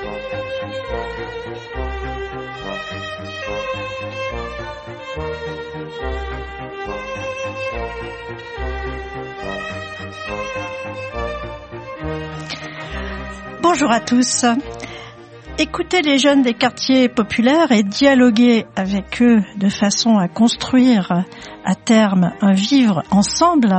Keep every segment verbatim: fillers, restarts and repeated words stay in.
Bonjour à tous. Écouter les jeunes des quartiers populaires et dialoguer avec eux de façon à construire à terme un vivre ensemble,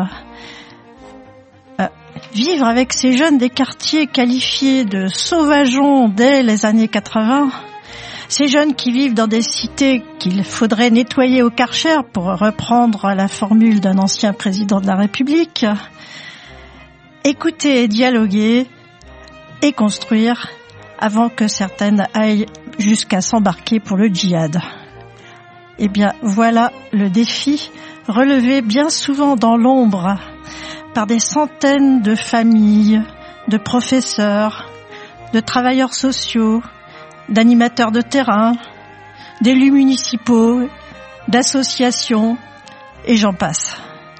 euh, vivre avec ces jeunes des quartiers qualifiés de sauvageons dès les années quatre-vingts, ces jeunes qui vivent dans des cités qu'il faudrait nettoyer au Karcher pour reprendre la formule d'un ancien président de la République, écouter et dialoguer et construire avant que certaines aillent jusqu'à s'embarquer pour le djihad. Eh bien, voilà le défi relevé bien souvent dans l'ombre par des centaines de familles, de professeurs, de travailleurs sociaux, d'animateurs de terrain, d'élus municipaux, d'associations, et j'en passe.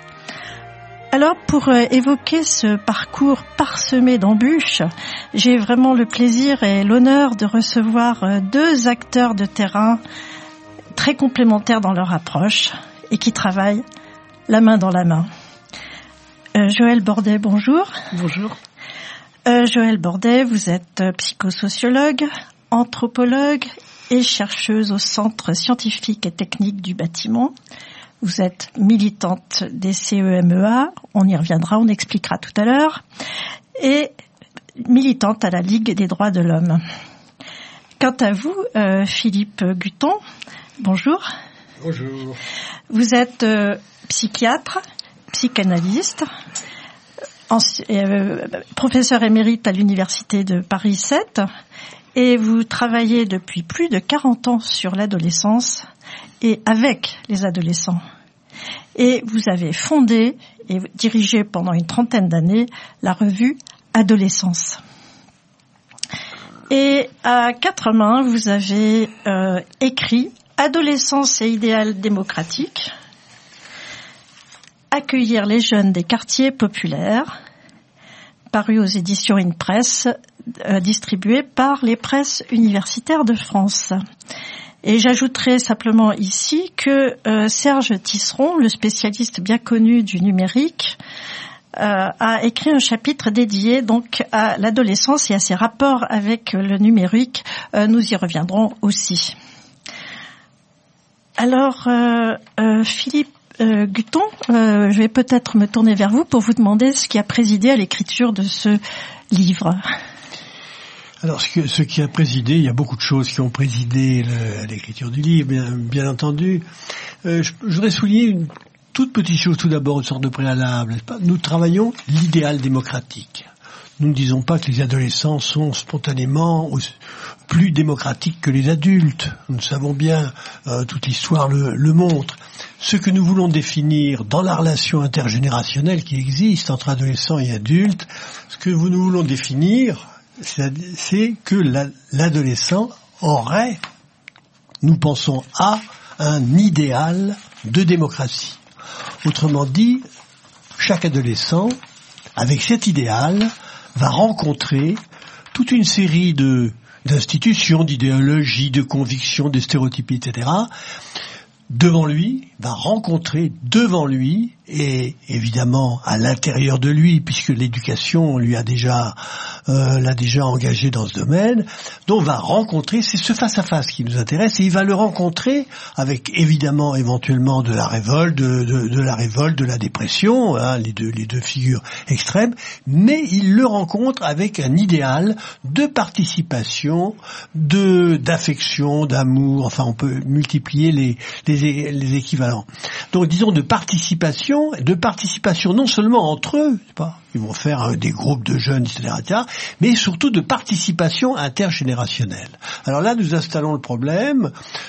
Alors, pour évoquer ce parcours parsemé d'embûches, j'ai vraiment le plaisir et l'honneur de recevoir deux acteurs de terrain très complémentaires dans leur approche et qui travaillent la main dans la main. Euh, Joëlle Bordet, bonjour. Bonjour. Euh, Joëlle Bordet, vous êtes psychosociologue, anthropologue et chercheuse au Centre scientifique et technique du bâtiment. Vous êtes militante des C E M E A, on y reviendra, on expliquera tout à l'heure, et militante à la Ligue des droits de l'homme. Quant à vous, euh, Philippe Gutton, bonjour. Bonjour. Vous êtes euh, psychiatre, psychanalyste, anci- euh, professeur émérite à l'Université de Paris sept, et vous travaillez depuis plus de quarante ans sur l'adolescence et avec les adolescents. Et vous avez fondé et dirigé pendant une trentaine d'années la revue Adolescence. Et à quatre mains, vous avez euh, écrit Adolescence et idéal démocratique, accueillir les jeunes des quartiers populaires, paru aux éditions InPress, euh, distribué par les presses universitaires de France. Et j'ajouterai simplement ici que euh, Serge Tisseron, le spécialiste bien connu du numérique, euh, a écrit un chapitre dédié donc à l'adolescence et à ses rapports avec le numérique. Euh, nous y reviendrons aussi. Alors, euh, euh, Philippe euh, Gutton, euh, je vais peut-être me tourner vers vous pour vous demander ce qui a présidé à l'écriture de ce livre. Alors, ce, que, ce qui a présidé, il y a beaucoup de choses qui ont présidé le, à l'écriture du livre, bien, bien entendu. Euh, je, je voudrais souligner une toute petite chose tout d'abord, une sorte de préalable, n'est-ce pas ? Nous travaillons l'idéal démocratique. Nous ne disons pas que les adolescents sont spontanément plus démocratiques que les adultes. Nous savons bien, euh, toute l'histoire le, le montre. Ce que nous voulons définir dans la relation intergénérationnelle qui existe entre adolescents et adultes, ce que nous voulons définir, c'est, c'est que la, l'adolescent aurait, nous pensons, à un idéal de démocratie. Autrement dit, chaque adolescent, avec cet idéal, va rencontrer toute une série de, d'institutions, d'idéologies, de convictions, de stéréotypes, et cetera, devant lui, va rencontrer devant lui, et évidemment à l'intérieur de lui, puisque l'éducation lui a déjà euh, l'a déjà engagé dans ce domaine, donc va rencontrer, c'est ce face-à-face qui nous intéresse, et il va le rencontrer avec évidemment éventuellement de la révolte, de, de, de la révolte, de la dépression, hein, les deux les deux figures extrêmes, mais il le rencontre avec un idéal de participation, de d'affection, d'amour, enfin on peut multiplier les les, les équivalents. Donc disons de participation, de participation non seulement entre eux, c'est pas, ils vont faire euh, des groupes de jeunes, et cetera, et cetera, mais surtout de participation intergénérationnelle. Alors là, nous installons le problème.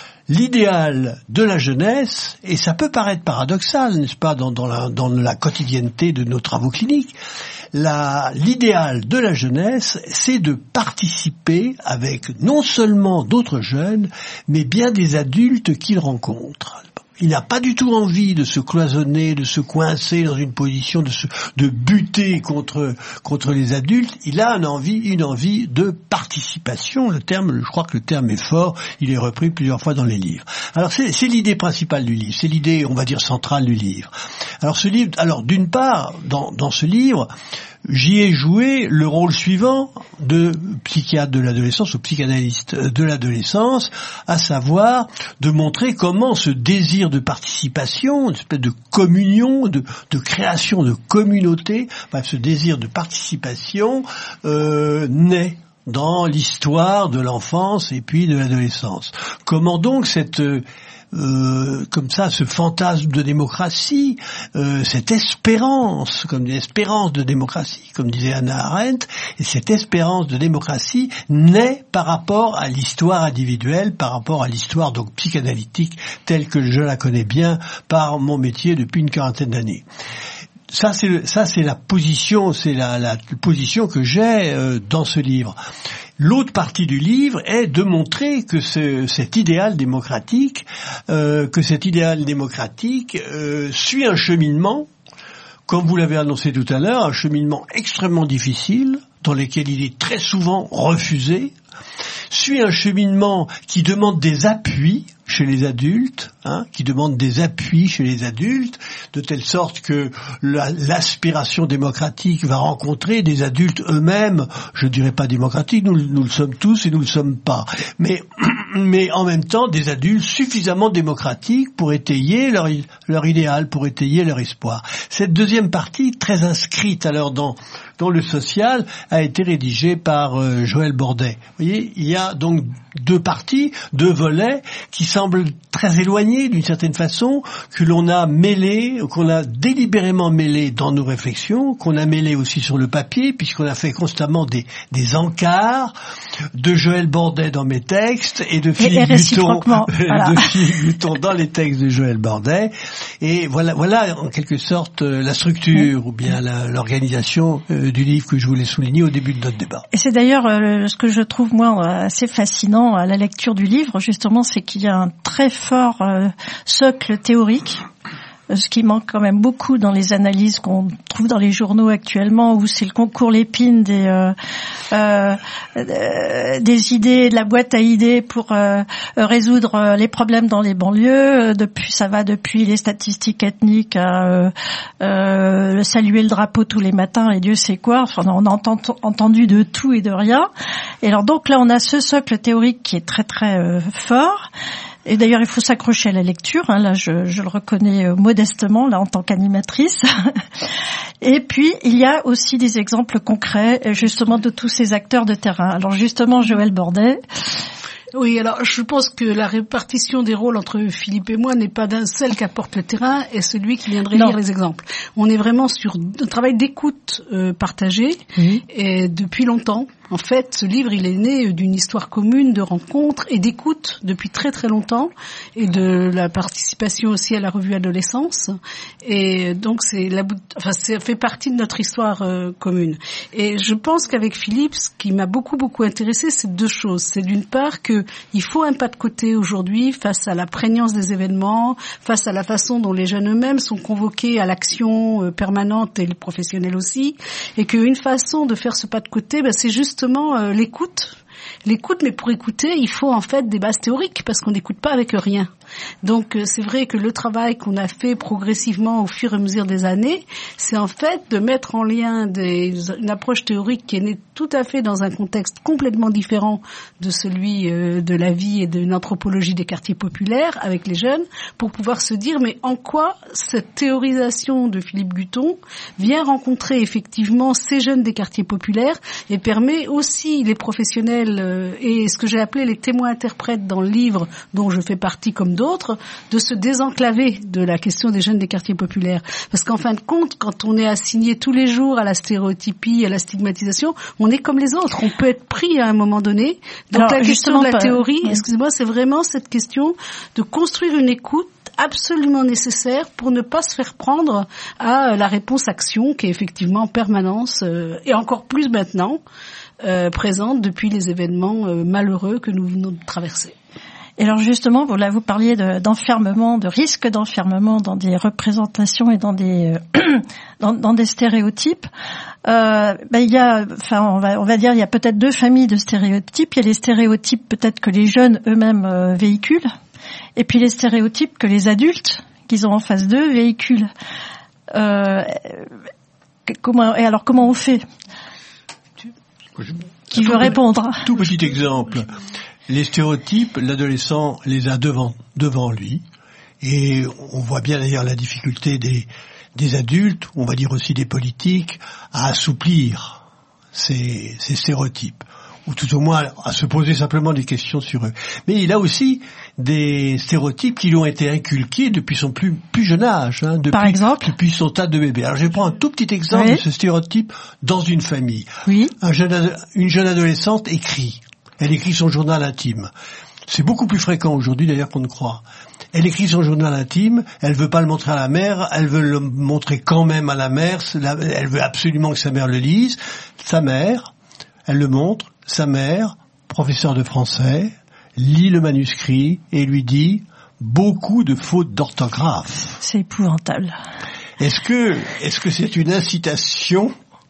L'idéal de la jeunesse, et ça peut paraître paradoxal, n'est-ce pas, dans, dans, la, dans la quotidienneté de nos travaux cliniques, la, l'idéal de la jeunesse, c'est de participer avec non seulement d'autres jeunes, mais bien des adultes qu'ils rencontrent. Il n'a pas du tout envie de se cloisonner, de se coincer dans une position, de se, de buter contre contre les adultes. Il a une envie, une envie de participation. Le terme, je crois que le terme est fort. Il est repris plusieurs fois dans les livres. Alors c'est, c'est l'idée principale du livre. C'est l'idée, on va dire, centrale du livre. Alors ce livre, alors d'une part, dans dans ce livre, j'y ai joué le rôle suivant de psychiatre de l'adolescence ou psychanalyste de l'adolescence, à savoir de montrer comment ce désir de participation, une espèce de communion, de, de création de communauté, enfin, ce désir de participation euh, naît dans l'histoire de l'enfance et puis de l'adolescence. Comment donc cette Euh, comme ça, ce fantasme de démocratie, euh, cette espérance, comme une espérance de démocratie, comme disait Hannah Arendt, et cette espérance de démocratie naît par rapport à l'histoire individuelle, par rapport à l'histoire donc psychanalytique telle que je la connais bien par mon métier depuis une quarantaine d'années. Ça c'est le, ça c'est la position, c'est la, la position que j'ai euh, dans ce livre. L'autre partie du livre est de montrer que ce, cet idéal démocratique, euh, que cet idéal démocratique euh, suit un cheminement, comme vous l'avez annoncé tout à l'heure, un cheminement extrêmement difficile, dans lequel il est très souvent refusé, suit un cheminement qui demande des appuis chez les adultes, hein, qui demande des appuis chez les adultes, de telle sorte que la, l'aspiration démocratique va rencontrer des adultes eux-mêmes, je dirais pas démocratiques, nous, nous le sommes tous et nous le sommes pas, mais mais en même temps des adultes suffisamment démocratiques pour étayer leur leur idéal, pour étayer leur espoir. Cette deuxième partie, très inscrite alors dans dans le social, a été rédigée par euh, Joël Bordet. Vous voyez, il y a donc deux parties, deux volets qui semblent très éloignés d'une certaine façon, que l'on a mêlé, qu'on a délibérément mêlé dans nos réflexions, qu'on a mêlé aussi sur le papier, puisqu'on a fait constamment des, des encarts de Joël Bordet dans mes textes et de Philippe Gutton, voilà. de Philippe Gutton dans les textes de Joël Bordet. Et voilà, voilà en quelque sorte la structure oui. ou bien la, l'organisation euh, du livre que je voulais souligner au début de notre débat. Et c'est d'ailleurs euh, ce que je trouve moi assez fascinant à la lecture du livre, justement, c'est qu'il y a un très fort euh, socle théorique, ce qui manque quand même beaucoup dans les analyses qu'on trouve dans les journaux actuellement, où c'est le concours Lépine des euh, euh, euh, des idées, de la boîte à idées pour euh, résoudre les problèmes dans les banlieues. Depuis, ça va depuis les statistiques ethniques à euh, euh, saluer le drapeau tous les matins et Dieu sait quoi. Enfin, on a entendu, entendu de tout et de rien. Et alors donc là, on a ce socle théorique qui est très très euh, fort. Et d'ailleurs, il faut s'accrocher à la lecture. Hein, là, je, je le reconnais modestement, là, en tant qu'animatrice. Et puis, il y a aussi des exemples concrets, justement, de tous ces acteurs de terrain. Alors, justement, Joël Bordet. Oui, alors je pense que la répartition des rôles entre Philippe et moi n'est pas d'un seul qu'apporte le terrain et celui qui viendrait non. lire les exemples. On est vraiment sur un travail d'écoute euh, partagé oui. et depuis longtemps. En fait, ce livre, il est né d'une histoire commune de rencontres et d'écoute depuis très très longtemps et de la participation aussi à la revue Adolescence. Et donc, c'est la, enfin, ça fait partie de notre histoire euh, commune. Et je pense qu'avec Philippe, ce qui m'a beaucoup beaucoup intéressé, c'est deux choses. C'est d'une part que il faut un pas de côté aujourd'hui face à la prégnance des événements, face à la façon dont les jeunes eux-mêmes sont convoqués à l'action euh, permanente et les professionnels aussi, et qu'une façon de faire ce pas de côté, ben, c'est juste Justement, euh, l'écoute. L'écoute, mais pour écouter, il faut en fait des bases théoriques parce qu'on n'écoute pas avec rien. Donc, euh, c'est vrai que le travail qu'on a fait progressivement au fur et à mesure des années, c'est en fait de mettre en lien des, une approche théorique qui est née tout à fait dans un contexte complètement différent de celui euh, de la vie et d'une anthropologie des quartiers populaires avec les jeunes, pour pouvoir se dire mais en quoi cette théorisation de Philippe Gutton vient rencontrer effectivement ces jeunes des quartiers populaires et permet aussi les professionnels euh, et ce que j'ai appelé les témoins interprètes dans le livre dont je fais partie comme d'autres, de se désenclaver de la question des jeunes des quartiers populaires. Parce qu'en fin de compte, quand on est assigné tous les jours à la stéréotypie, à la stigmatisation, on est comme les autres. On peut être pris à un moment donné. Donc alors, la question de la pas... théorie, oui. excusez-moi, c'est vraiment cette question de construire une écoute absolument nécessaire pour ne pas se faire prendre à la réponse action qui est effectivement en permanence euh, et encore plus maintenant euh, présente depuis les événements euh, malheureux que nous venons de traverser. Et alors justement, vous là vous parliez de, d'enfermement, de risque d'enfermement dans des représentations et dans des euh, dans, dans des stéréotypes. Euh, ben il y a, enfin on va on va dire il y a peut-être deux familles de stéréotypes. Il y a les stéréotypes peut-être que les jeunes eux-mêmes euh, véhiculent, et puis les stéréotypes que les adultes qu'ils ont en face d'eux véhiculent. Euh, comment et alors comment on fait? Qui veut répondre? Tout petit exemple. Les stéréotypes, l'adolescent les a devant, devant lui. Et on voit bien d'ailleurs la difficulté des, des adultes, on va dire aussi des politiques, à assouplir ces, ces stéréotypes. Ou tout au moins à se poser simplement des questions sur eux. Mais il a aussi des stéréotypes qui lui ont été inculqués depuis son plus, plus jeune âge. Hein, depuis, Par exemple depuis son tas de bébé. Alors je prends un tout petit exemple oui. de ce stéréotype dans une famille. Oui. Un jeune, une jeune adolescente écrit. Elle écrit son journal intime. C'est beaucoup plus fréquent aujourd'hui d'ailleurs qu'on ne croit. Elle écrit son journal intime, elle veut pas le montrer à la mère, elle veut le montrer quand même à la mère, elle veut absolument que sa mère le lise. Sa mère, elle le montre, sa mère, professeure de français, lit le manuscrit et lui dit beaucoup de fautes d'orthographe. C'est épouvantable. Est-ce que, est-ce que c'est une incitation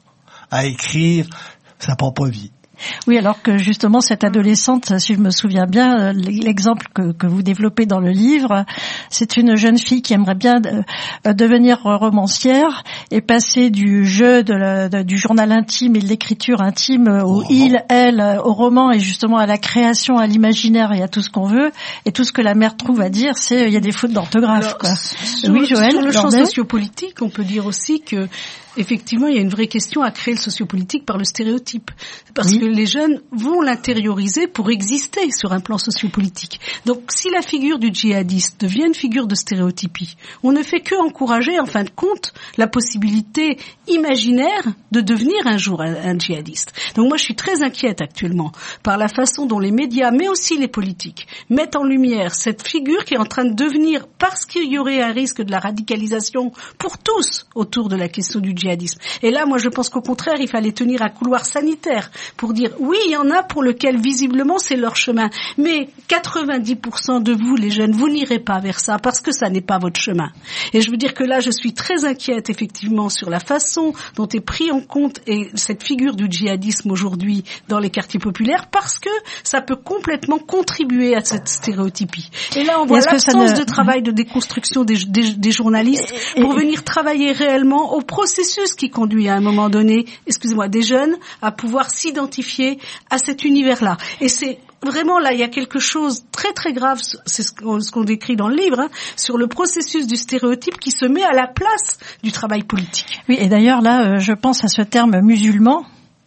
à écrire sa propre vie? Oui, alors que justement cette adolescente, si je me souviens bien, l'exemple que, que vous développez dans le livre, c'est une jeune fille qui aimerait bien de, devenir romancière et passer du jeu de la, de, du journal intime et de l'écriture intime au, au il, elle, au roman et justement à la création, à l'imaginaire et à tout ce qu'on veut. Et tout ce que la mère trouve à dire, c'est il y a des fautes d'orthographe. Alors, quoi. Sur, oui, Joël, sur le champ sociopolitique, on peut dire aussi que effectivement, il y a une vraie question à créer le sociopolitique par le stéréotype. Parce oui. que les jeunes vont l'intérioriser pour exister sur un plan sociopolitique. Donc, si la figure du djihadiste devient une figure de stéréotypie, on ne fait que encourager, en fin de compte, la possibilité imaginaire de devenir un jour un, un djihadiste. Donc, moi, je suis très inquiète actuellement par la façon dont les médias, mais aussi les politiques, mettent en lumière cette figure qui est en train de devenir, parce qu'il y aurait un risque de la radicalisation pour tous autour de la question du djihadisme. Et là, moi, je pense qu'au contraire, il fallait tenir un couloir sanitaire pour dire, oui, il y en a pour lequel, visiblement, c'est leur chemin. Mais quatre-vingt-dix pour cent de vous, les jeunes, vous n'irez pas vers ça parce que ça n'est pas votre chemin. Et je veux dire que là, je suis très inquiète, effectivement, sur la façon dont est pris en compte et cette figure du djihadisme aujourd'hui dans les quartiers populaires parce que ça peut complètement contribuer à cette stéréotypie. Et là, on voit l'absence ne... de travail de déconstruction des, des, des journalistes et, et, pour venir travailler réellement au processus qui conduit à un moment donné, excusez-moi, des jeunes à pouvoir s'identifier à cet univers-là. Et c'est vraiment là, il y a quelque chose de très très grave, c'est ce qu'on, ce qu'on décrit dans le livre, hein, sur le processus du stéréotype qui se met à la place du travail politique. Oui, et d'ailleurs là, euh, je pense à ce terme musulman.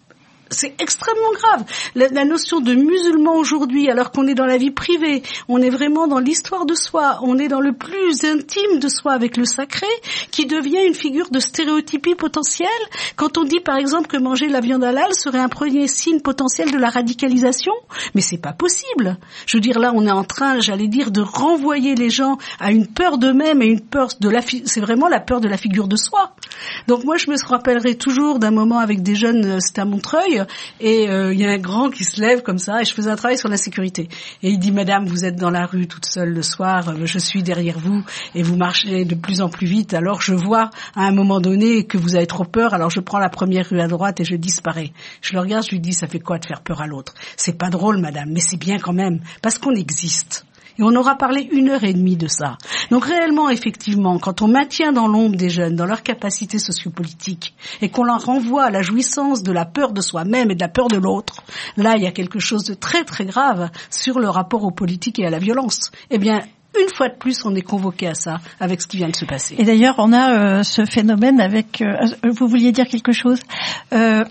C'est extrêmement grave. La, la notion de musulman aujourd'hui, alors qu'on est dans la vie privée, on est vraiment dans l'histoire de soi, on est dans le plus intime de soi avec le sacré, qui devient une figure de stéréotypie potentielle. Quand on dit par exemple que manger la viande halal serait un premier signe potentiel de la radicalisation, mais c'est pas possible. Je veux dire, là, on est en train, j'allais dire, de renvoyer les gens à une peur d'eux-mêmes et une peur de la, fi- c'est vraiment la peur de la figure de soi. Donc moi, je me rappellerai toujours d'un moment avec des jeunes, c'était à Montreuil, et il euh, y a un grand qui se lève comme ça et je faisais un travail sur la sécurité et il dit madame vous êtes dans la rue toute seule le soir, je suis derrière vous et vous marchez de plus en plus vite, alors je vois à un moment donné que vous avez trop peur, alors je prends la première rue à droite et je disparais. Je le regarde, je lui dis ça fait quoi de faire peur à l'autre? C'est pas drôle madame, mais c'est bien quand même parce qu'on existe. Et on aura parlé une heure et demie de ça. Donc réellement, effectivement, quand on maintient dans l'ombre des jeunes, dans leur capacité sociopolitique, et qu'on leur renvoie à la jouissance de la peur de soi-même et de la peur de l'autre, là, il y a quelque chose de très très grave sur le rapport aux politiques et à la violence. Eh bien, une fois de plus, on est convoqué à ça avec ce qui vient de se passer. Et d'ailleurs, on a euh, ce phénomène avec... Euh, vous vouliez dire quelque chose euh,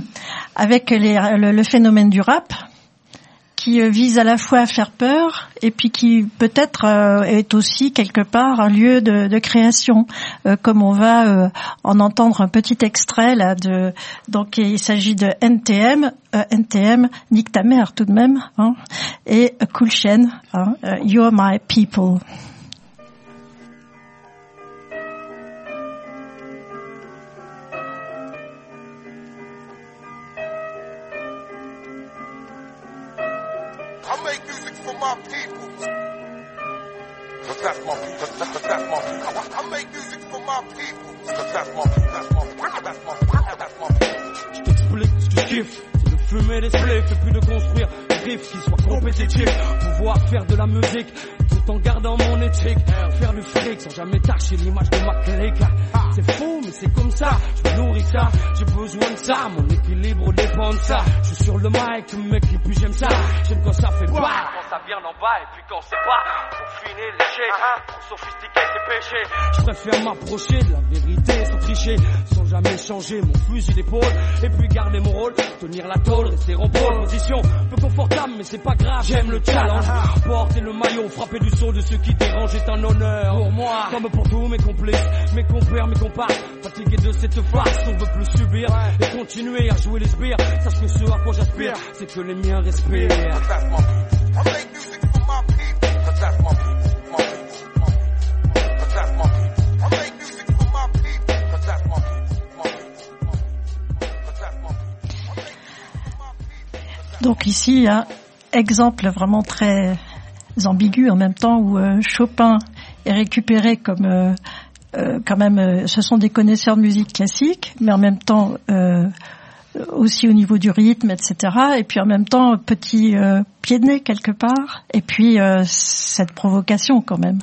avec les, le, le phénomène du rap qui vise à la fois à faire peur et puis qui peut-être euh, est aussi quelque part un lieu de, de création, euh, comme on va euh, en entendre un petit extrait là de. Donc il s'agit de N T M, euh, N T M, nique ta mère tout de même, hein, et Cool Chain, hein, uh, You're My People. I make music for my people. Cause that's my people. Cause that's my people. I make music for my people. Cause that's my people. That's my people. That's my people. That's my people. Je t'explique ce que je kiffe. C'est de fumer des spliffs et puis de construire des riffs qui soient compétitifs. Pouvoir faire de la musique tout en gardant mon éthique. Faire du fric sans jamais tâcher l'image de ma clique. C'est fou mais c'est comme ça, je me nourris ça. J'ai besoin de ça, mon équilibre dépend de ça. Je suis sur le mic, le mec et puis j'aime ça. J'aime quand ça fait pas, quand ça vient d'en bas et puis quand c'est pas trop fini, léger, trop sophistiqué c'est péché. Je préfère m'approcher de la vérité sans tricher, sans jamais changer mon fusil d'épaule. Et puis garder mon rôle, tenir la tôle, rester en pole position. Peu confortable mais c'est pas grave, j'aime le challenge. Porter le maillot, frapper du saut de ceux qui dérangent est un honneur pour moi. Comme pour tous mes complices, mes compères, mes comparses. Fatigué de cette farce, on veut plus subir et continuer à jouer les sbires. Sache que ce à quoi j'aspire, c'est que les miens respirent. Donc ici, un exemple vraiment très ambigu en même temps où euh, Chopin est récupéré comme euh, euh, quand même, euh, ce sont des connaisseurs de musique classique, mais en même temps euh, aussi au niveau du rythme, et cetera. Et puis en même temps petit euh, pied de nez quelque part. Et puis euh, cette provocation quand même.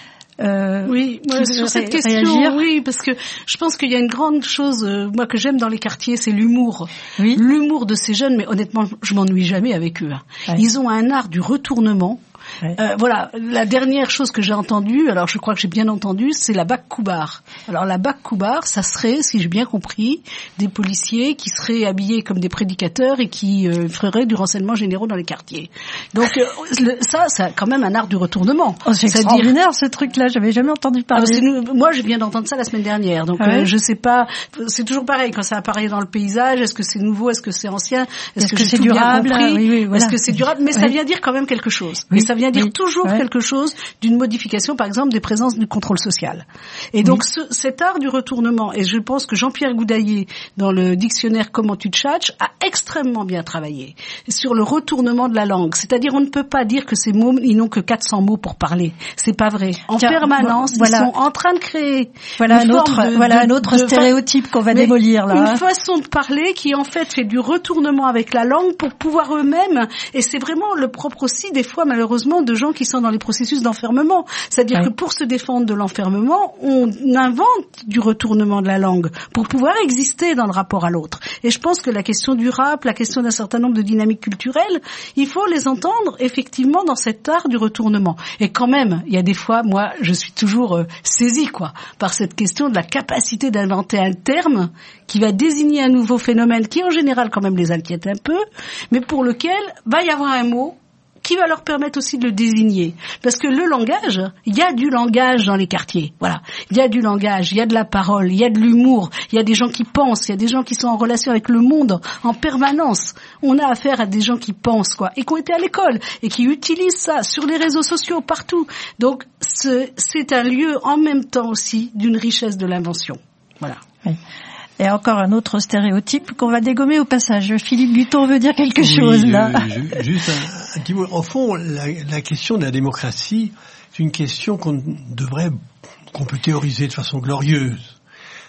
Euh, oui, moi, sur cette question, réagir. Oui, parce que je pense qu'il y a une grande chose, euh, moi que j'aime dans les quartiers, c'est l'humour. Oui. L'humour de ces jeunes, mais honnêtement, je m'ennuie jamais avec eux. Hein. Ouais. Ils ont un art du retournement. Ouais. Euh, voilà, la dernière chose que j'ai entendue, alors je crois que j'ai bien entendu, c'est la Bac Koubar. Alors la Bac Koubar, ça serait, si j'ai bien compris, des policiers qui seraient habillés comme des prédicateurs et qui euh, feraient du renseignement généraux dans les quartiers. Donc euh, le, ça, c'est quand même un art du retournement. Oh, c'est extraordinaire ce truc-là, j'avais jamais entendu parler. Alors, c'est, moi, je viens d'entendre ça la semaine dernière, donc ah ouais. euh, je sais pas. C'est toujours pareil quand ça apparaît dans le paysage. Est-ce que c'est nouveau, est-ce que c'est ancien, est-ce, est-ce que, que c'est durable, bien compris oui, oui, voilà. Est-ce que c'est durable, mais oui. ça vient dire quand même quelque chose. Oui. Et ça vient dire oui. toujours ouais. quelque chose d'une modification, par exemple, des présences du contrôle social. Et donc, oui. ce, cet art du retournement, et je pense que Jean-Pierre Goudaillé, dans le dictionnaire Comment tu tchatches, a extrêmement bien travaillé sur le retournement de la langue. C'est-à-dire, on ne peut pas dire que ces mots, ils n'ont que quatre cents mots pour parler. C'est pas vrai. En Tiens, permanence, voilà. ils sont en train de créer voilà un autre, de, voilà de, un autre de, stéréotype de, qu'on va démolir là. Une façon de parler qui, en fait, fait du retournement avec la langue pour pouvoir eux-mêmes, et c'est vraiment le propre aussi, des fois, malheureusement, de gens qui sont dans les processus d'enfermement. C'est-à-dire oui. que pour se défendre de l'enfermement, on invente du retournement de la langue pour pouvoir exister dans le rapport à l'autre. Et je pense que la question du rap, la question d'un certain nombre de dynamiques culturelles, il faut les entendre effectivement dans cet art du retournement. Et quand même, il y a des fois, moi, je suis toujours euh, saisie, quoi, par cette question de la capacité d'inventer un terme qui va désigner un nouveau phénomène qui, en général, quand même les inquiète un peu, mais pour lequel va y avoir un mot qui va leur permettre aussi de le désigner. Parce que le langage, il y a du langage dans les quartiers. Voilà. Il y a du langage, il y a de la parole, il y a de l'humour, il y a des gens qui pensent, il y a des gens qui sont en relation avec le monde en permanence. On a affaire à des gens qui pensent, quoi, et qui ont été à l'école, et qui utilisent ça sur les réseaux sociaux, partout. Donc, ce, c'est un lieu en même temps aussi d'une richesse de l'invention. Voilà. Oui. Et encore un autre stéréotype qu'on va dégommer au passage. Philippe Guton veut dire quelque oui, chose là. Je, juste un, un petit mot. Au fond, la, la question de la démocratie, c'est une question qu'on devrait, qu'on peut théoriser de façon glorieuse.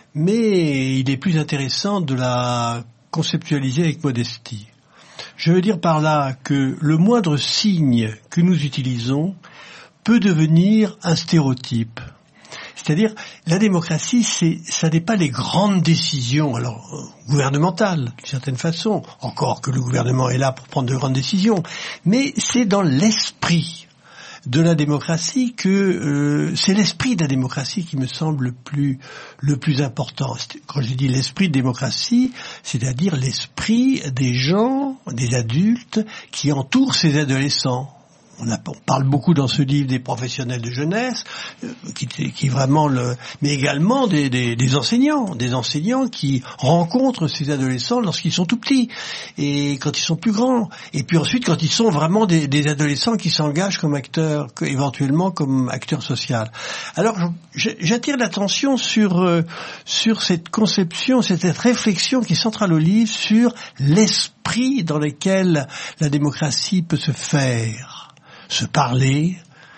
Mais il est plus intéressant de la conceptualiser avec modestie. Je veux dire par là que le moindre signe que nous utilisons peut devenir un stéréotype. C'est-à-dire, la démocratie, c'est, ça n'est pas les grandes décisions, alors euh, gouvernementales, d'une certaine façon, encore que le gouvernement est là pour prendre de grandes décisions, mais c'est dans l'esprit de la démocratie que euh, c'est l'esprit de la démocratie qui me semble le plus le plus important. Quand je dis l'esprit de démocratie, c'est-à-dire l'esprit des gens, des adultes qui entourent ces adolescents. On, a, on parle beaucoup dans ce livre des professionnels de jeunesse, euh, qui, qui est vraiment le, mais également des, des, des enseignants, des enseignants qui rencontrent ces adolescents lorsqu'ils sont tout petits et quand ils sont plus grands, et puis ensuite quand ils sont vraiment des, des adolescents qui s'engagent comme acteurs, éventuellement comme acteurs sociaux. Alors j'attire l'attention sur euh, sur cette conception, cette réflexion qui est centrale au livre sur l'esprit dans lequel la démocratie peut se faire. Se parler,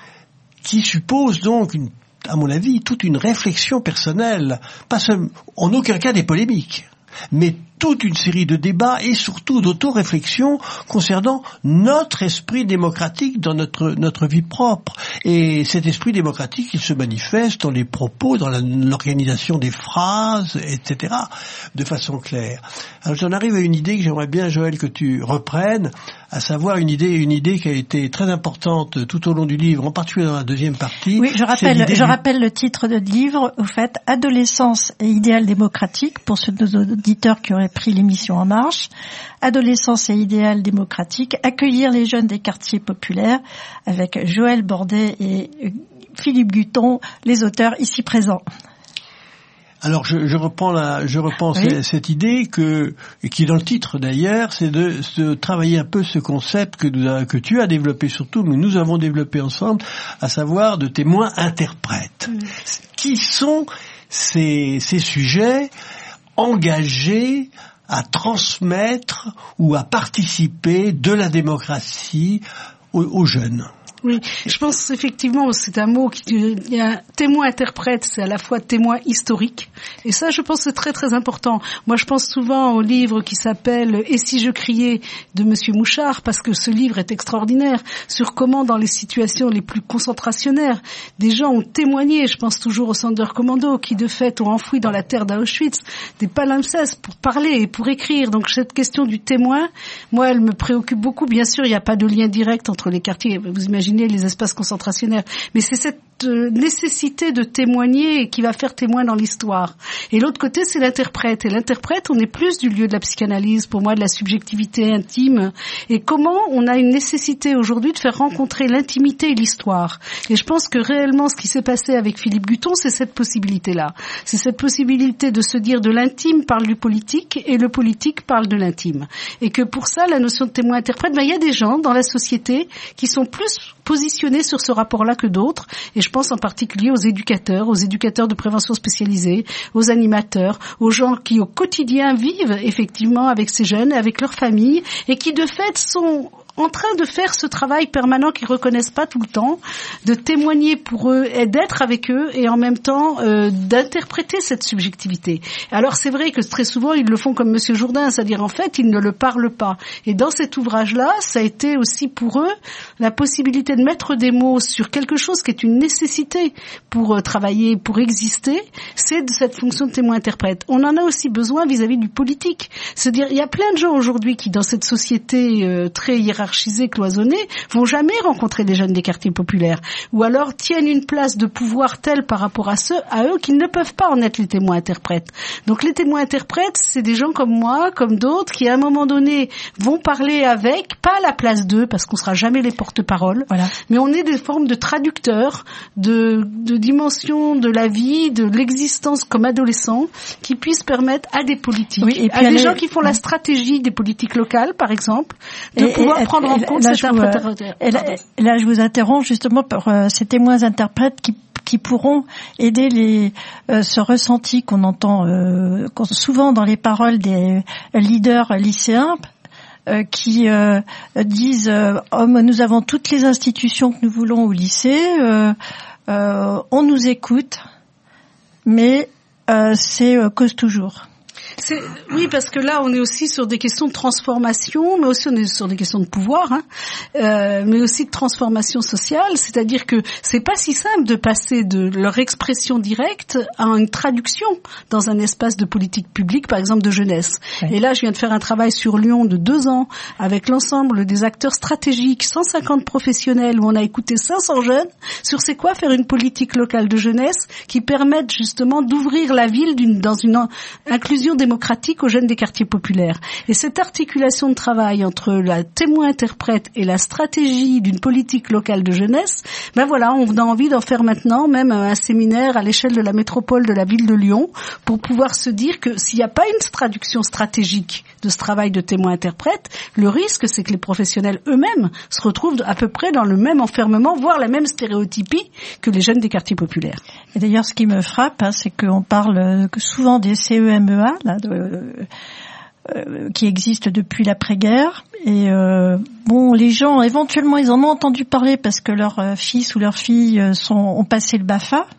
qui suppose donc, une, à mon avis, toute une réflexion personnelle, pas seulement, en aucun cas des polémiques, mais toute une série de débats et surtout d'auto-réflexion concernant notre esprit démocratique dans notre notre vie propre. Et cet esprit démocratique, il se manifeste dans les propos, dans la, l'organisation des phrases, et cetera, de façon claire. Alors j'en arrive à une idée que j'aimerais bien, Joël, que tu reprennes, à savoir une idée, une idée qui a été très importante tout au long du livre, en particulier dans la deuxième partie. Oui, je rappelle, je du... rappelle le titre de livre, au fait, Adolescence et idéal démocratique, pour ceux de nos auditeurs qui auraient pris l'émission en marche. Adolescence et idéal démocratique, accueillir les jeunes des quartiers populaires, avec Joël Bordet et Philippe Gutton, les auteurs ici présents. Alors je, je reprends la, je reprends oui. cette, cette idée que, et qui est dans le titre d'ailleurs, c'est de, de travailler un peu ce concept que, nous, que tu as développé surtout, mais nous avons développé ensemble, à savoir de témoins interprètes. Mmh. Qui sont ces, ces sujets engagés à transmettre ou à participer de la démocratie aux, aux jeunes? Oui, je pense effectivement, c'est un mot qui, il y a un témoin interprète, c'est à la fois témoin historique, et ça, je pense, c'est très très important. Moi, je pense souvent au livre qui s'appelle « Et si je criais » de Monsieur Mouchard, parce que ce livre est extraordinaire sur comment, dans les situations les plus concentrationnaires, des gens ont témoigné. Je pense toujours au Sonderkommando, qui de fait ont enfoui dans la terre d'Auschwitz des palimpsestes pour parler et pour écrire. Donc cette question du témoin, moi, elle me préoccupe beaucoup. Bien sûr, il n'y a pas de lien direct entre les quartiers. Vous imaginez les espaces concentrationnaires, mais c'est cette euh, nécessité de témoigner qui va faire témoin dans l'histoire. Et l'autre côté, c'est l'interprète. Et l'interprète, on est plus du lieu de la psychanalyse, pour moi, de la subjectivité intime. Et comment on a une nécessité aujourd'hui de faire rencontrer l'intimité et l'histoire. Et je pense que réellement, ce qui s'est passé avec Philippe Gutton, c'est cette possibilité-là. C'est cette possibilité de se dire de l'intime parle du politique et le politique parle de l'intime. Et que pour ça, la notion de témoin-interprète, ben, il y a des gens dans la société qui sont plus positionnés sur ce rapport-là que d'autres, et je pense en particulier aux éducateurs, aux éducateurs de prévention spécialisés, aux animateurs, aux gens qui au quotidien vivent effectivement avec ces jeunes, avec leurs familles, et qui de fait sont en train de faire ce travail permanent qu'ils reconnaissent pas tout le temps, de témoigner pour eux et d'être avec eux et en même temps euh, d'interpréter cette subjectivité. Alors c'est vrai que très souvent ils le font comme Monsieur Jourdain, c'est-à-dire en fait ils ne le parlent pas. Et dans cet ouvrage-là, ça a été aussi pour eux la possibilité de mettre des mots sur quelque chose qui est une nécessité pour euh, travailler, pour exister, c'est de cette fonction de témoin-interprète. On en a aussi besoin vis-à-vis du politique. C'est-à-dire il y a plein de gens aujourd'hui qui dans cette société euh, très hiérarchisée, cloisonnés, vont jamais rencontrer les jeunes des quartiers populaires, ou alors tiennent une place de pouvoir telle par rapport à ceux, à eux, qu'ils ne peuvent pas en être les témoins interprètes. Donc les témoins interprètes, c'est des gens comme moi, comme d'autres, qui à un moment donné vont parler avec, pas à la place d'eux, parce qu'on sera jamais les porte-paroles, voilà. Mais on est des formes de traducteurs, de, de dimensions de la vie, de l'existence comme adolescents, qui puissent permettre à des politiques, oui, et à des gens qui font la stratégie des politiques locales, par exemple, de et, pouvoir et, prendre en compte là, cette interprétation. Et là, là, je vous interromps justement pour euh, ces témoins interprètes qui qui pourront aider les euh, ce ressenti qu'on entend euh, souvent dans les paroles des leaders lycéens euh, qui euh, disent euh, oh, nous avons toutes les institutions que nous voulons au lycée, euh, euh, on nous écoute, mais euh, c'est euh, cause toujours. C'est, oui, parce que là, on est aussi sur des questions de transformation, mais aussi on est sur des questions de pouvoir, hein, euh, mais aussi de transformation sociale. C'est-à-dire que c'est pas si simple de passer de leur expression directe à une traduction dans un espace de politique publique, par exemple de jeunesse. Oui. Et là, je viens de faire un travail sur Lyon de deux ans avec l'ensemble des acteurs stratégiques, cent cinquante professionnels, où on a écouté cinq cents jeunes sur c'est quoi faire une politique locale de jeunesse qui permette justement d'ouvrir la ville d'une, dans une inclusion démocratique aux jeunes des quartiers populaires. Et cette articulation de travail entre la témoin-interprète et la stratégie d'une politique locale de jeunesse, ben voilà, on a envie d'en faire maintenant même un séminaire à l'échelle de la métropole de la ville de Lyon pour pouvoir se dire que s'il n'y a pas une traduction stratégique de ce travail de témoin-interprète, le risque c'est que les professionnels eux-mêmes se retrouvent à peu près dans le même enfermement, voire la même stéréotypie que les jeunes des quartiers populaires. Et d'ailleurs, ce qui me frappe, hein, c'est qu'on parle souvent des C E M E A, là, de, euh, qui existent depuis l'après-guerre. Et euh, bon, les gens, éventuellement, ils en ont entendu parler parce que leurs euh, fils ou leurs filles euh, sont, ont passé le B A F A.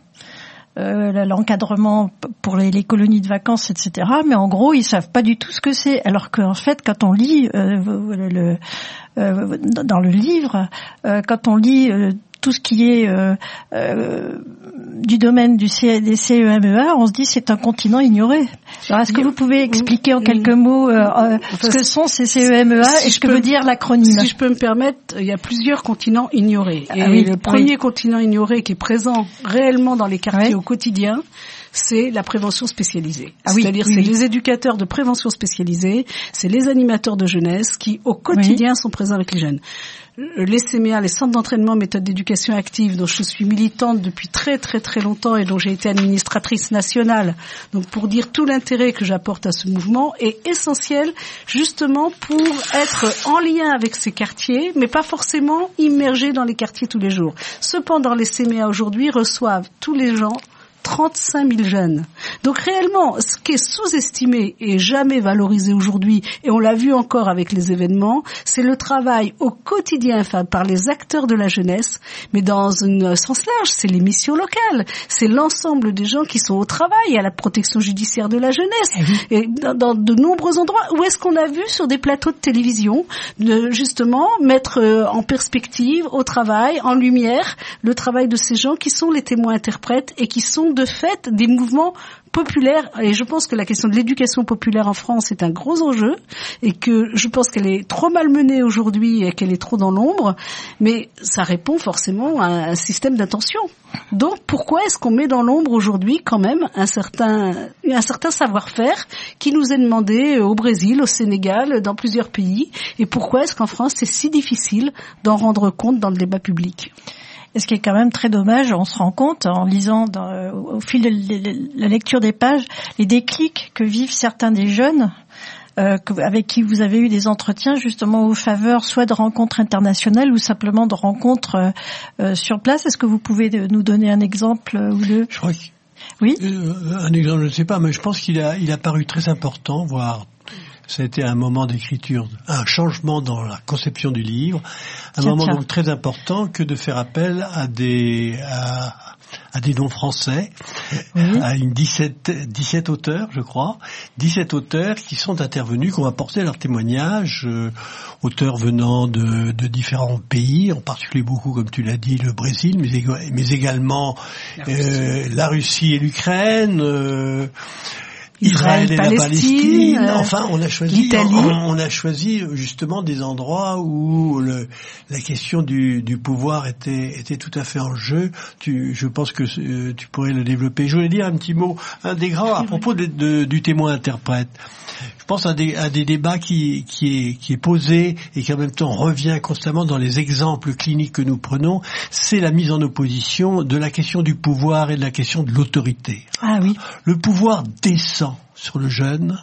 Euh, l'encadrement pour les, les colonies de vacances, et cetera. Mais en gros, ils savent pas du tout ce que c'est. Alors qu'en fait, quand on lit euh, le, euh, dans le livre, euh, quand on lit euh, tout ce qui est euh, euh, du domaine du C, des C E M E A, on se dit c'est un continent ignoré. Alors, est-ce que vous pouvez expliquer en quelques mots euh, euh, ce que sont ces C E M E A si et ce que peux, veut dire l'acronyme? Si je peux me permettre, il y a plusieurs continents ignorés. Ah, et oui, le premier oui. continent ignoré qui est présent réellement dans les quartiers oui. au quotidien, c'est la prévention spécialisée. Ah oui, C'est-à-dire oui, c'est oui. les éducateurs de prévention spécialisée, c'est les animateurs de jeunesse qui au quotidien oui. sont présents avec les jeunes. Les C M E A, les centres d'entraînement méthode d'éducation active, dont je suis militante depuis très très très longtemps et dont j'ai été administratrice nationale, donc pour dire tout l'intérêt que j'apporte à ce mouvement, est essentiel justement pour être en lien avec ces quartiers, mais pas forcément immergé dans les quartiers tous les jours. Cependant, les C M E A aujourd'hui reçoivent tous les gens trente-cinq mille jeunes. Donc réellement, ce qui est sous-estimé et jamais valorisé aujourd'hui, et on l'a vu encore avec les événements, c'est le travail au quotidien enfin, par les acteurs de la jeunesse, mais dans un sens large, c'est les missions locales, c'est l'ensemble des gens qui sont au travail, à la protection judiciaire de la jeunesse, et, oui. et dans, dans de nombreux endroits. Où est-ce qu'on a vu sur des plateaux de télévision, de, justement, mettre euh, en perspective, au travail, en lumière, le travail de ces gens qui sont les témoins interprètes et qui sont de fait des mouvements populaires, et je pense que la question de l'éducation populaire en France est un gros enjeu et que je pense qu'elle est trop malmenée aujourd'hui et qu'elle est trop dans l'ombre, mais ça répond forcément à un système d'attention. Donc pourquoi est-ce qu'on met dans l'ombre aujourd'hui quand même un certain, un certain savoir-faire qui nous est demandé au Brésil, au Sénégal, dans plusieurs pays, et pourquoi est-ce qu'en France c'est si difficile d'en rendre compte dans le débat public ? Et ce qui est quand même très dommage, on se rend compte en lisant dans, au fil de la lecture des pages les déclics que vivent certains des jeunes euh, avec qui vous avez eu des entretiens justement aux faveurs soit de rencontres internationales ou simplement de rencontres euh, sur place. Est-ce que vous pouvez nous donner un exemple ou deux ? Je crois que oui. Euh, un exemple, je ne sais pas, mais je pense qu'il a, il a paru très important, voire ça a été un moment d'écriture, un changement dans la conception du livre, un tiens, moment tiens. donc très important que de faire appel à des à, à des noms français, oui. à une dix-sept, dix-sept auteurs, je crois, dix-sept auteurs qui sont intervenus, qui ont apporté leur témoignage, euh, auteurs venant de, de différents pays, en particulier beaucoup, comme tu l'as dit, le Brésil, mais, ég- mais également la Russie, euh, la Russie et l'Ukraine. Euh, Israël et Palestine, la Palestine. Euh, enfin, on a choisi, on, on a choisi justement des endroits où le, la question du, du pouvoir était, était tout à fait en jeu. Tu, je pense que euh, tu pourrais le développer. Je voulais dire un petit mot, un des grands à propos de, de, du témoin-interprète. Je pense à des, à des débats qui, qui est, qui est posé et qui en même temps revient constamment dans les exemples cliniques que nous prenons. C'est la mise en opposition de la question du pouvoir et de la question de l'autorité. Ah oui. Le pouvoir descend sur le jeune,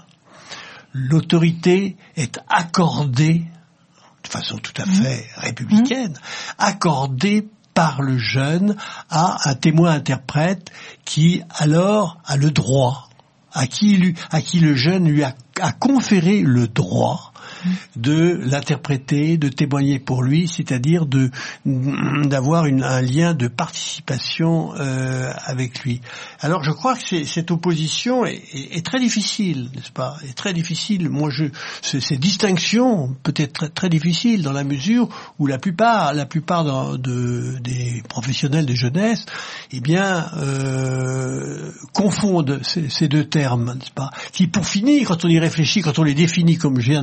l'autorité est accordée de façon tout à fait mmh. républicaine, mmh. accordée par le jeune à un témoin-interprète qui alors a le droit, à qui, lui, à qui le jeune lui a, a conféré le droit de l'interpréter, de témoigner pour lui, c'est-à-dire de d'avoir une, un lien de participation euh, avec lui. Alors je crois que c'est, cette opposition est, est, est très difficile, n'est-ce pas ? Est très difficile. Moi, je ces, ces distinctions peut être très, très difficiles dans la mesure où la plupart la plupart de, de, des professionnels de jeunesse, eh bien, euh, confondent ces, ces deux termes, n'est-ce pas ? Qui, pour finir, quand on y réfléchit, quand on les définit comme je viens de le faire,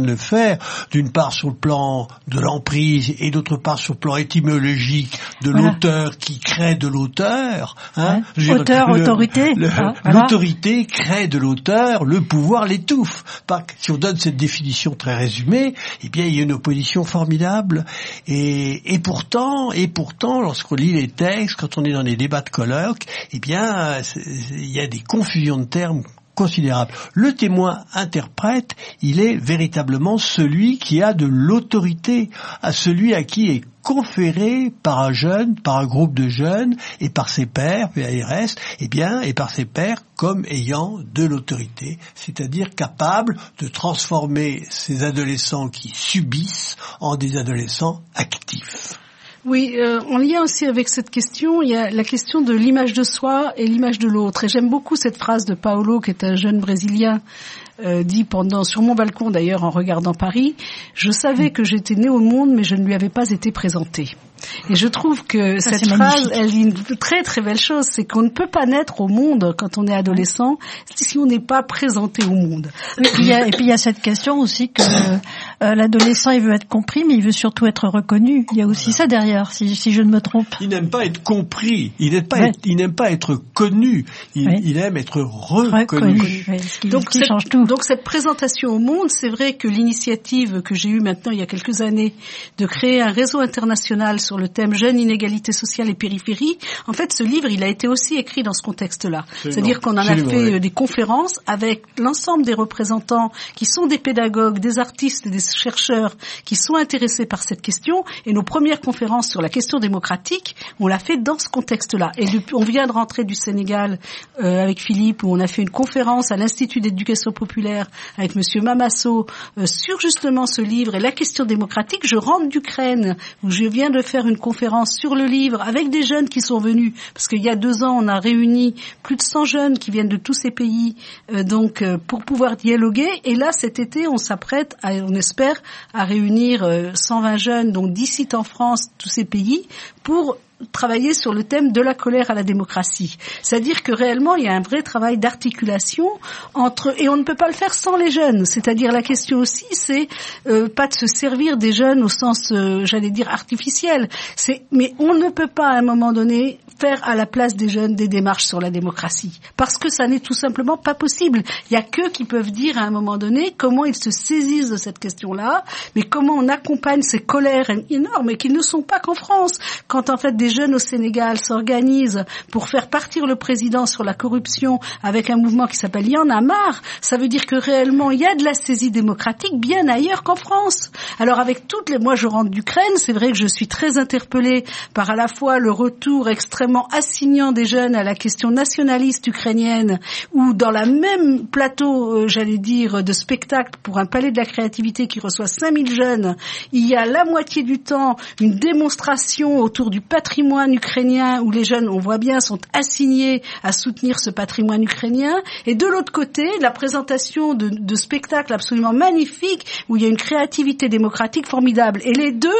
extraordinaire, d'une part sur le plan de l'emprise et d'autre part sur le plan étymologique de voilà. l'auteur qui crée de l'auteur. Hein, ouais. Auteur, le, autorité. Le, ah, voilà. L'autorité crée de l'auteur, le pouvoir l'étouffe. Si on donne cette définition très résumée, eh bien il y a une opposition formidable. Et, et pourtant, et pourtant, lorsqu'on lit les textes, quand on est dans des débats de colloques, eh bien il y a des confusions de termes considérable. Le témoin interprète, il est véritablement celui qui a de l'autorité, à celui à qui est conféré par un jeune, par un groupe de jeunes et par ses pairs, P A R S, eh bien, et par ses pairs comme ayant de l'autorité, c'est-à-dire capable de transformer ces adolescents qui subissent en des adolescents actifs. Oui, euh, en lien aussi avec cette question, il y a la question de l'image de soi et l'image de l'autre. Et j'aime beaucoup cette phrase de Paulo, qui est un jeune Brésilien, euh, dit pendant sur mon balcon d'ailleurs en regardant Paris, « Je savais que j'étais né au monde, mais je ne lui avais pas été présenté. » Et je trouve que ça, cette phrase, elle dit une très très belle chose, c'est qu'on ne peut pas naître au monde quand on est adolescent si on n'est pas présenté au monde. Et puis il y a, et puis, il y a cette question aussi que euh, l'adolescent il veut être compris, mais il veut surtout être reconnu. Il y a aussi ça derrière, si, si je ne me trompe. Il n'aime pas être compris, il n'aime pas, ouais. être, il n'aime pas être connu, il, ouais. il aime être reconnu. reconnu. Ouais, ce qui, donc, ce qui cette, change tout. donc cette présentation au monde, c'est vrai que l'initiative que j'ai eue maintenant il y a quelques années de créer un réseau international sur le thème jeunes, inégalités sociales et périphérie. En fait, ce livre, il a été aussi écrit dans ce contexte-là. C'est C'est-à-dire qu'on en a fait oui. des conférences avec l'ensemble des représentants qui sont des pédagogues, des artistes et des chercheurs qui sont intéressés par cette question. Et nos premières conférences sur la question démocratique, on l'a fait dans ce contexte-là. Et depuis, on vient de rentrer du Sénégal euh, avec Philippe, où on a fait une conférence à l'Institut d'éducation populaire avec Monsieur Mamasso euh, sur justement ce livre et la question démocratique. Je rentre d'Ukraine, où je viens de faire une conférence sur le livre avec des jeunes qui sont venus, parce qu'il y a deux ans on a réuni plus de cent jeunes qui viennent de tous ces pays euh, donc euh, pour pouvoir dialoguer, et là cet été on s'apprête à, on espère à réunir euh, cent vingt jeunes donc d'ici en France, tous ces pays, pour travailler sur le thème de la colère à la démocratie. C'est-à-dire que réellement, il y a un vrai travail d'articulation entre, et on ne peut pas le faire sans les jeunes. C'est-à-dire la question aussi, c'est euh, pas de se servir des jeunes au sens, euh, j'allais dire, artificiel. C'est, mais on ne peut pas à un moment donné faire à la place des jeunes des démarches sur la démocratie. Parce que ça n'est tout simplement pas possible. Il y a qu'eux qui peuvent dire à un moment donné comment ils se saisissent de cette question-là, mais comment on accompagne ces colères énormes et qui ne sont pas qu'en France. Quand en fait des jeunes au Sénégal s'organisent pour faire partir le président sur la corruption avec un mouvement qui s'appelle Y en a marre, ça veut dire que réellement il y a de la saisie démocratique bien ailleurs qu'en France. Alors avec toutes les, moi je rentre d'Ukraine, c'est vrai que je suis très interpellée par à la fois le retour extrêmement assignant des jeunes à la question nationaliste ukrainienne, ou dans la même plateau, euh, j'allais dire, de spectacle pour un palais de la créativité qui reçoit cinq mille jeunes, il y a la moitié du temps une démonstration autour du patrimoine ukrainien où les jeunes, on voit bien, sont assignés à soutenir ce patrimoine ukrainien, et de l'autre côté, la présentation de, de spectacles absolument magnifiques où il y a une créativité démocratique formidable. Et les deux,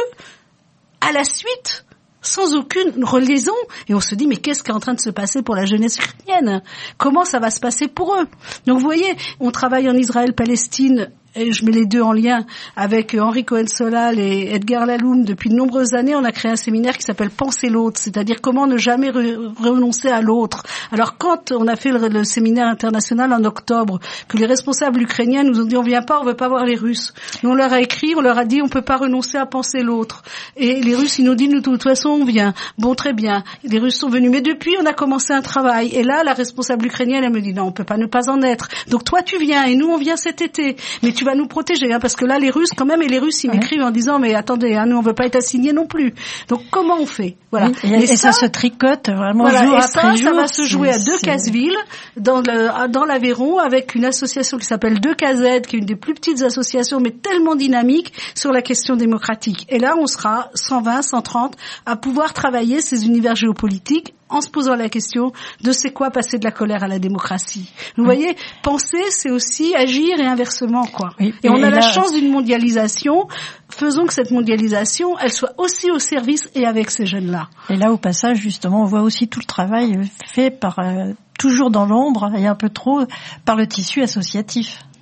à la suite, sans aucune reliaison, et on se dit mais qu'est-ce qui est en train de se passer pour la jeunesse ukrainienne ? Comment ça va se passer pour eux ? Donc vous voyez, on travaille en Israël-Palestine, et je mets les deux en lien avec Henri Cohen-Solal et Edgar Laloum. Depuis de nombreuses années, on a créé un séminaire qui s'appelle Penser l'autre, c'est-à-dire comment ne jamais re- renoncer à l'autre. Alors quand on a fait le, le séminaire international en octobre, que les responsables ukrainiens nous ont dit on vient pas, on veut pas voir les Russes. Nous on leur a écrit, on leur a dit on peut pas renoncer à penser l'autre. Et les Russes ils nous disent nous de toute façon on vient. Bon très bien, les Russes sont venus, mais depuis on a commencé un travail. Et là la responsable ukrainienne elle me dit non on peut pas ne pas en être. Donc toi tu viens et nous on vient cet été. Mais tu va nous protéger, hein, parce que là les Russes quand même, et les Russes ils ouais. m'écrivent en disant mais attendez, hein, nous on veut pas être assignés non plus. Donc comment on fait ? Voilà. Oui, et, et, et ça, ça se tricote vraiment voilà, jour et après ça, jour. Ça va se jouer à Decazeville, dans le dans l'Aveyron, avec une association qui s'appelle Decazed, qui est une des plus petites associations mais tellement dynamique sur la question démocratique. Et là on sera cent vingt, cent trente à pouvoir travailler ces univers géopolitiques en se posant la question de c'est quoi passer de la colère à la démocratie. Vous oui. voyez, penser, c'est aussi agir et inversement, quoi. Oui. Et, et on a et la là... chance d'une mondialisation. Faisons que cette mondialisation, elle soit aussi au service et avec ces jeunes-là. Et là, au passage, justement, on voit aussi tout le travail fait par, euh, toujours dans l'ombre et un peu trop, par le tissu associatif.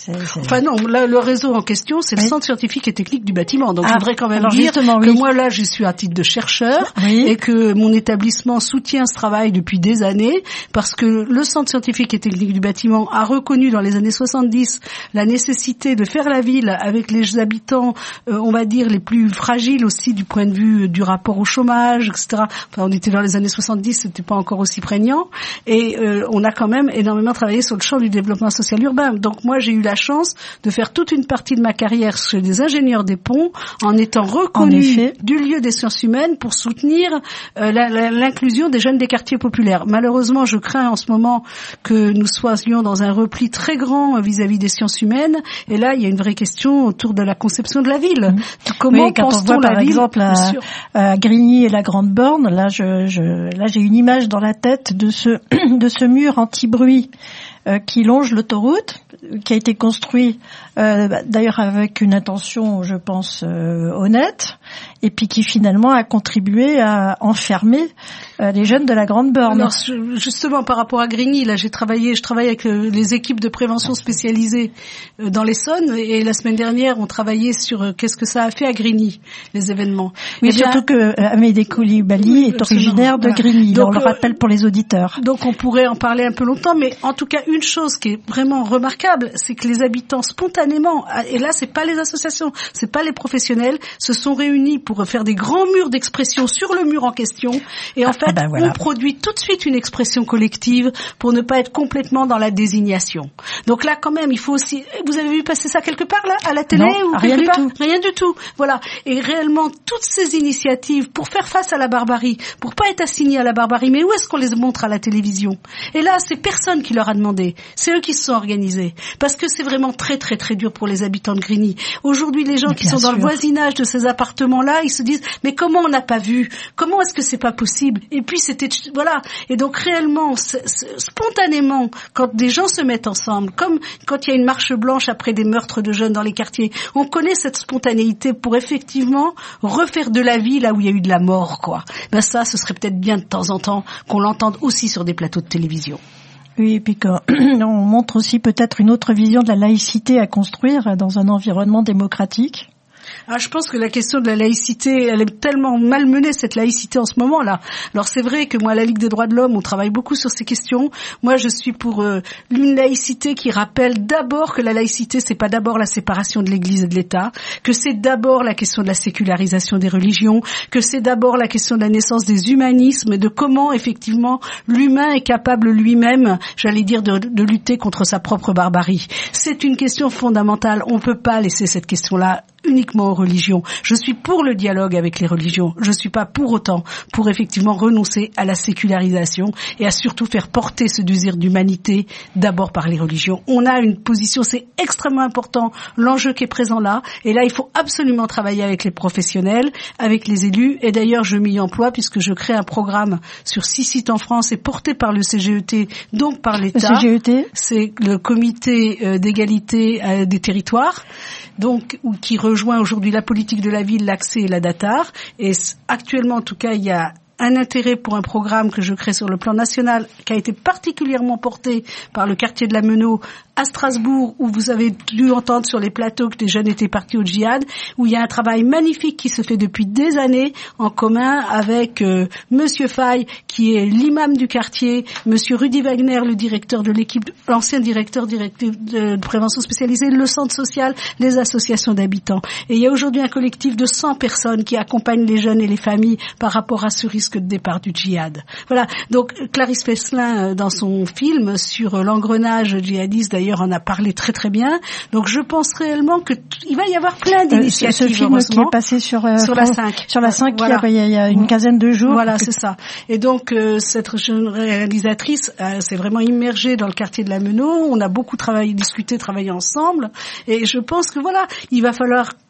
C'est, c'est... Enfin non, là, le réseau en question, c'est oui. le Centre scientifique et technique du bâtiment. Donc, ah, je voudrais quand même alors, dire que oui. moi, là, j'y suis à titre de chercheur oui. et que mon établissement soutient ce travail depuis des années parce que le Centre scientifique et technique du bâtiment a reconnu dans les années soixante-dix la nécessité de faire la ville avec les habitants, euh, on va dire, les plus fragiles aussi du point de vue du rapport au chômage, et cetera. Enfin, on était dans les années soixante-dix, c'était pas encore aussi prégnant. Et euh, on a quand même énormément travaillé sur le champ du développement social urbain. Donc moi, j'ai eu la chance de faire toute une partie de ma carrière chez des ingénieurs des ponts en étant reconnu en du lieu des sciences humaines pour soutenir euh, la, la, l'inclusion des jeunes des quartiers populaires. Malheureusement, je crains en ce moment que nous soyons dans un repli très grand vis-à-vis des sciences humaines. Et là, il y a une vraie question autour de la conception de la ville. Mmh. Comment oui, quand pense-t-on on voit, la par ville, exemple, à, à Grigny et la Grande Borne, là, je, je, là, j'ai une image dans la tête de ce, de ce mur anti-bruit euh, qui longe l'autoroute, qui a été construit euh, d'ailleurs avec une intention, je pense, euh, honnête, et puis qui finalement a contribué à enfermer euh, les jeunes de la Grande Borne. Alors, justement, par rapport à Grigny, là, j'ai travaillé, je travaille avec euh, les équipes de prévention spécialisées euh, dans l'Essonne, et, et la semaine dernière, on travaillait sur euh, qu'est-ce que ça a fait à Grigny, les événements. Oui, et surtout bien, que euh, Amédée Coulibaly oui, est originaire de voilà. Grigny, donc, on le rappelle pour les auditeurs. Donc, on pourrait en parler un peu longtemps, mais en tout cas, une chose qui est vraiment remarquable, c'est que les habitants spontanément, et là, c'est pas les associations, c'est pas les professionnels, se sont réunis pour faire des grands murs d'expression sur le mur en question, et en ah, fait, ah ben voilà. on produit tout de suite une expression collective pour ne pas être complètement dans la désignation. Donc là, quand même, il faut aussi, vous avez vu passer ça quelque part, là, à la télé non, ou rien quelque du part? tout. Rien du tout. Voilà. Et réellement, toutes ces initiatives pour faire face à la barbarie, pour pas être assigné à la barbarie, mais où est-ce qu'on les montre à la télévision? Et là, c'est personne qui leur a demandé. C'est eux qui se sont organisés. Parce que c'est vraiment très, très, très dur pour les habitants de Grigny. Aujourd'hui, les gens mais qui sont sûr. Dans le voisinage de ces appartements-là, ils se disent, mais comment on n'a pas vu? Comment est-ce que c'est pas possible? Et puis, c'était, voilà. Et donc, réellement, c'est, c'est, spontanément, quand des gens se mettent ensemble, comme quand il y a une marche blanche après des meurtres de jeunes dans les quartiers, on connaît cette spontanéité pour effectivement refaire de la vie là où il y a eu de la mort, quoi. Ben ça, ce serait peut-être bien de temps en temps qu'on l'entende aussi sur des plateaux de télévision. Oui, et puis qu'on montre aussi peut-être une autre vision de la laïcité à construire dans un environnement démocratique. Ah, je pense que la question de la laïcité, elle est tellement malmenée, cette laïcité en ce moment-là. Alors c'est vrai que moi, à la Ligue des droits de l'homme, on travaille beaucoup sur ces questions. Moi, je suis pour euh, une laïcité qui rappelle d'abord que la laïcité, c'est pas d'abord la séparation de l'Église et de l'État, que c'est d'abord la question de la sécularisation des religions, que c'est d'abord la question de la naissance des humanismes, de comment, effectivement, l'humain est capable lui-même, j'allais dire, de, de lutter contre sa propre barbarie. C'est une question fondamentale. On peut pas laisser cette question-là uniquement aux religions. Je suis pour le dialogue avec les religions. Je suis pas pour autant pour effectivement renoncer à la sécularisation et à surtout faire porter ce désir d'humanité d'abord par les religions. On a une position, c'est extrêmement important, l'enjeu qui est présent là. Et là, il faut absolument travailler avec les professionnels, avec les élus. Et d'ailleurs, je m'y emploie puisque je crée un programme sur six sites en France et porté par le C G E T, donc par l'État. Le C G E T, c'est le Comité d'égalité des territoires. Donc, ou qui rejoint aujourd'hui la politique de la ville, l'accès et la DATAR. Et actuellement, en tout cas, il y a un intérêt pour un programme que je crée sur le plan national qui a été particulièrement porté par le quartier de la Meneau à Strasbourg, où vous avez dû entendre sur les plateaux que des jeunes étaient partis au djihad, où il y a un travail magnifique qui se fait depuis des années en commun avec euh, Monsieur Faye, qui est l'imam du quartier, Monsieur Rudy Wagner, le directeur de l'équipe, l'ancien directeur directeur de prévention spécialisée, le centre social, les associations d'habitants. Et il y a aujourd'hui un collectif de cent personnes qui accompagnent les jeunes et les familles par rapport à ce risque de départ du djihad. Voilà. Donc, Clarisse Fesselin, dans son film sur l'engrenage djihadiste, d'ailleurs, on a parlé très très bien. Donc, je pense réellement que t- il va y avoir plein d'initiatives. Euh, ce, ce film qui est passé sur euh, sur la cinq, sur la cinq, voilà. il y a, il y a une quinzaine de jours. Voilà, c'est ça. Et donc, euh, cette jeune réalisatrice euh, s'est vraiment immergée dans le quartier de la Meneau. On a beaucoup travaillé, discuté, travaillé ensemble. Et je pense que voilà, il va falloir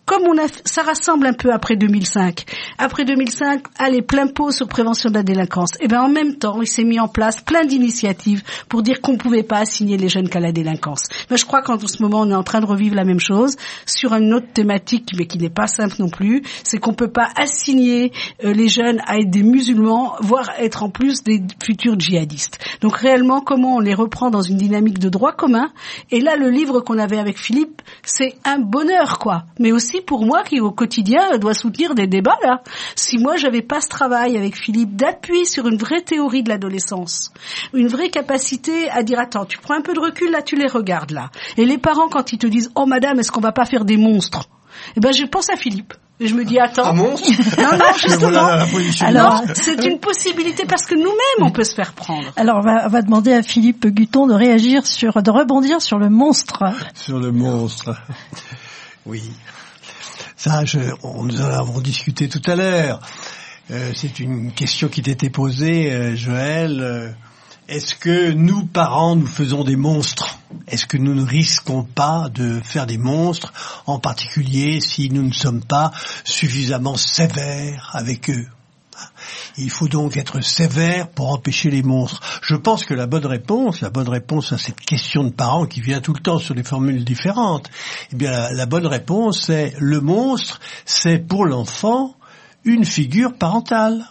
comme on a, ça rassemble un peu après deux mille cinq. Après deux mille cinq, allez, plein pot sur prévention de la délinquance. Et ben en même temps, il s'est mis en place plein d'initiatives pour dire qu'on pouvait pas assigner les jeunes qu'à la délinquance. Mais je crois qu'en ce moment, on est en train de revivre la même chose sur une autre thématique, mais qui n'est pas simple non plus. C'est qu'on peut pas assigner euh, les jeunes à être des musulmans, voire être en plus des futurs djihadistes. Donc réellement, comment on les reprend dans une dynamique de droit commun. Et là, le livre qu'on avait avec Philippe, c'est un bonheur, quoi. Mais aussi pour moi qui au quotidien doit soutenir des débats là. Si moi j'avais pas ce travail avec Philippe d'appui sur une vraie théorie de l'adolescence, une vraie capacité à dire attends, tu prends un peu de recul là, tu les regardes là. Et les parents quand ils te disent oh madame, est-ce qu'on va pas faire des monstres? Eh ben je pense à Philippe. Et je me dis attends. Un monstre? Non non, justement. Voilà la alors c'est une possibilité parce que nous-mêmes on peut se faire prendre. Alors on va, on va demander à Philippe Gutton de réagir sur, de rebondir sur le monstre. Sur le monstre. Oui. Ça, je, on, nous en avons discuté tout à l'heure. Euh, c'est une question qui t'était posée, euh, Joël. Euh, est-ce que nous, parents, nous faisons des monstres? Est-ce que nous ne risquons pas de faire des monstres, en particulier si nous ne sommes pas suffisamment sévères avec eux? Il faut donc être sévère pour empêcher les monstres. Je pense que la bonne réponse, la bonne réponse à cette question de parents qui vient tout le temps sur des formules différentes, eh bien la, la bonne réponse c'est le monstre, c'est pour l'enfant une figure parentale.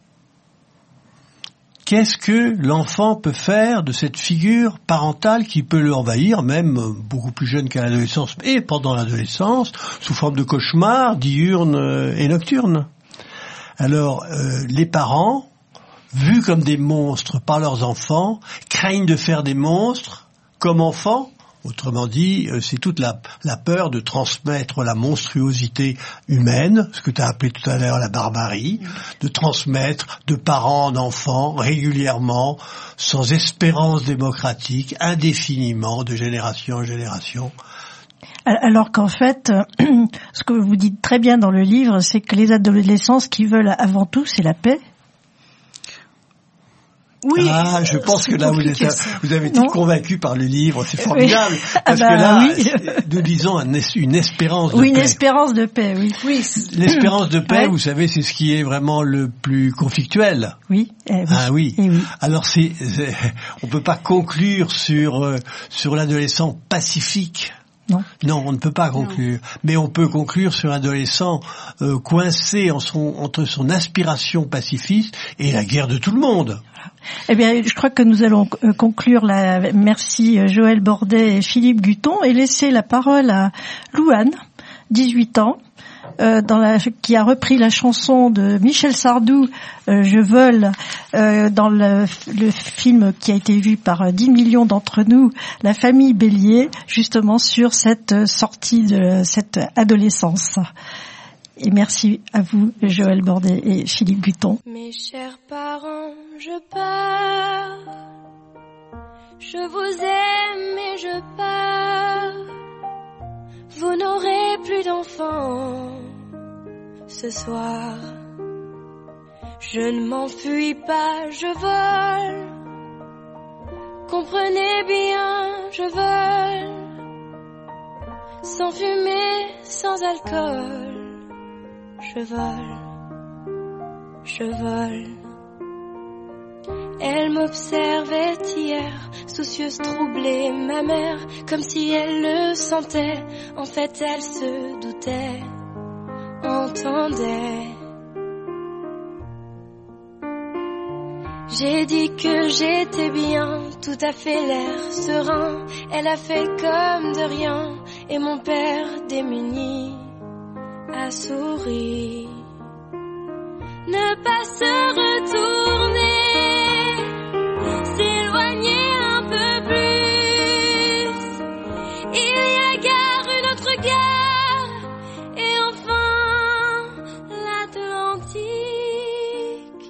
Qu'est-ce que l'enfant peut faire de cette figure parentale qui peut l'envahir, même beaucoup plus jeune qu'à l'adolescence et pendant l'adolescence, sous forme de cauchemars diurnes et nocturnes? Alors, euh, les parents, vus comme des monstres par leurs enfants, craignent de faire des monstres comme enfants. Autrement dit, euh, c'est toute la, la peur de transmettre la monstruosité humaine, ce que tu as appelé tout à l'heure la barbarie, de transmettre de parents en enfants régulièrement, sans espérance démocratique, indéfiniment, de génération en génération. Alors qu'en fait, ce que vous dites très bien dans le livre, c'est que les adolescents, ce qu'ils veulent avant tout, c'est la paix. Oui. Ah, je pense que là, vous, êtes, vous avez été convaincu par le livre, c'est formidable. Oui. Parce ah bah, que là, oui. nous disons un, une espérance de oui, paix. Oui, une espérance de paix, oui. oui. L'espérance de paix, ouais. Vous savez, c'est ce qui est vraiment le plus conflictuel. Oui. Eh oui. Ah oui. Eh oui. Alors, c'est, c'est, on peut pas conclure sur, euh, sur l'adolescent pacifique. Non. non, on ne peut pas conclure. Non. Mais on peut conclure sur un adolescent euh, coincé en son, entre son aspiration pacifiste et la guerre de tout le monde. Eh bien, je crois que nous allons conclure la. Merci Joël Bordet et Philippe Gutton et laisser la parole à Louane, dix-huit ans, euh, dans la, qui a repris la chanson de Michel Sardou, euh, Je vole, euh, dans le, le film qui a été vu par dix millions d'entre nous, La famille Bélier, justement sur cette sortie de cette adolescence. Et merci à vous, Joël Bordet et Philippe Gutton. Mes chers parents, je pars. Je vous aime et je pars. Vous n'aurez plus d'enfants ce soir. Je ne m'enfuis pas, je vole. Comprenez bien, je vole. Sans fumée, sans alcool. Je vole, je vole. Elle m'observait hier, soucieuse, troublée, ma mère, comme si elle le sentait. En fait, elle se doutait, entendait. J'ai dit que j'étais bien, tout à fait l'air serein. Elle a fait comme de rien, et mon père démuni a souri. Ne pas se retourner, s'éloigner un peu plus. Il y a gare, une autre gare, et enfin l'Atlantique.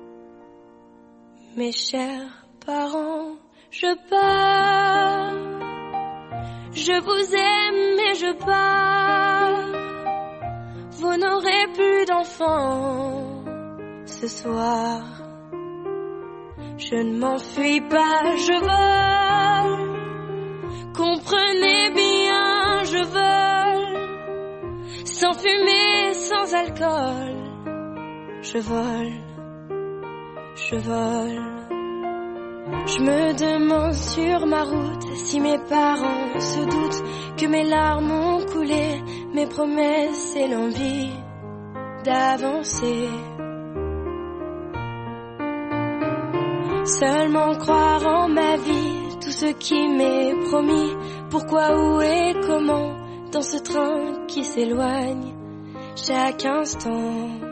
Mes chers parents, je pars. Je vous aime et je pars. Vous n'aurez plus d'enfants ce soir. Je ne m'enfuis pas, je vole. Comprenez bien, je vole. fumée sans alcool. Je vole, je vole. Je me demande sur ma route si mes parents se doutent que mes larmes ont coulé, mes promesses et l'envie d'avancer. Seulement croire en ma vie, tout ce qui m'est promis. Pourquoi, où et comment, dans ce train qui s'éloigne chaque instant.